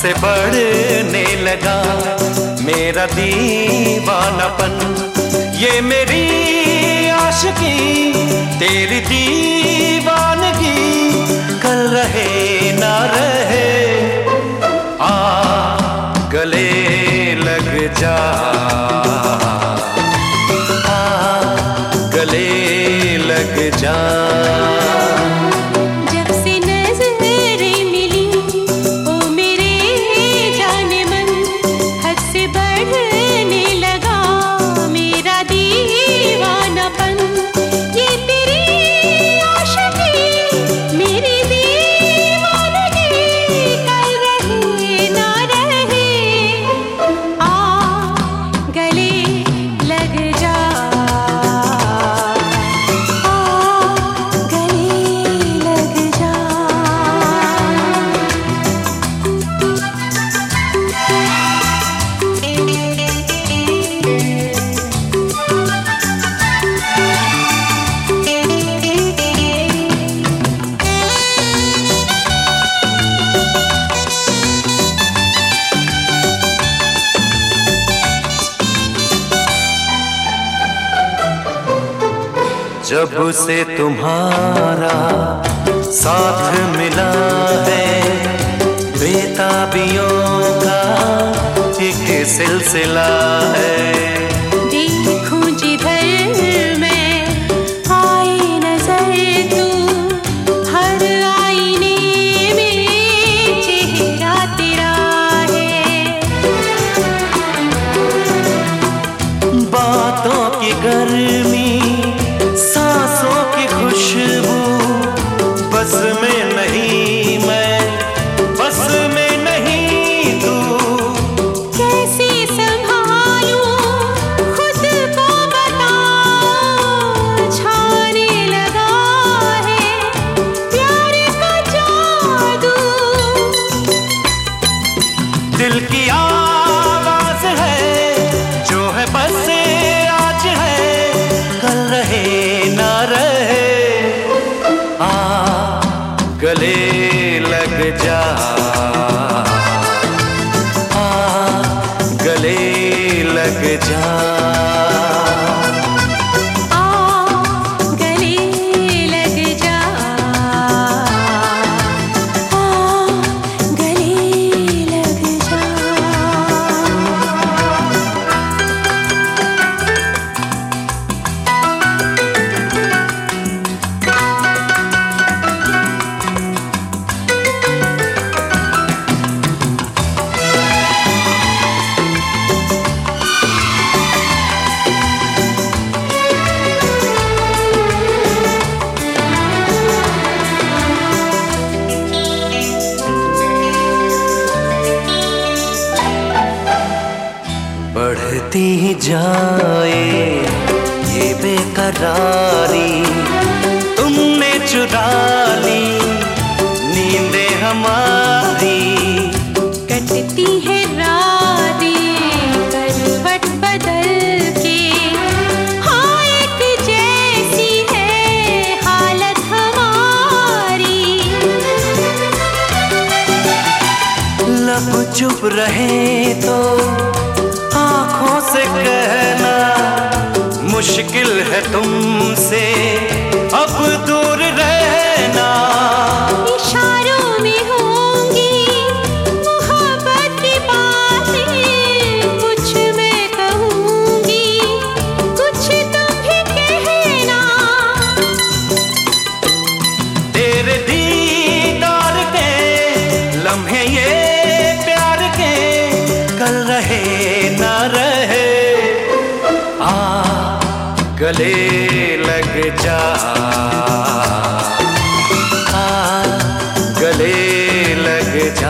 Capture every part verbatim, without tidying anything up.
से बढ़ने लगा मेरा दीवानापन। ये मेरी आशिकी तेरी दीवानगी कल रहे ना रहे। आ गले लग जा, आ गले लग जा। जब से तुम्हारा साथ मिला है बेताबियों का एक सिलसिला है। देखूं जिधर मैं आए नजर तू हर आईने में चेहरा तेरा है। बातों की गर्मी सांसों की खुशबू बस में नहीं मैं, बस में नहीं तू। कैसे संभालूं खुद को बताओ, छाने लगा है प्यार का जादू। दिल की आवाज है जो है बस आज है कल रहे ना रहे। आ गले लग जा, आ गले लग जा। बढ़ती ही जाए ये बेकरारी, तुमने चुरा ली नींदें हमारी। कटती है रातें करवट बदल के, हाँ एक जैसी है हालत हमारी। लब चुप रहे तो आँखों से कहना मुश्किल है तुमसे अब दूर रहना। इशारों में होंगी मोहब्बत की बातें, कुछ मैं कहूँगी कुछ तुम भी कहना। तेरे दीदार के लम्हे ये प्यार के कल रहे ना रहे। आ गले लग जा, आ गले लग जा।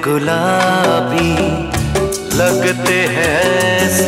गुलाबी लगते हैं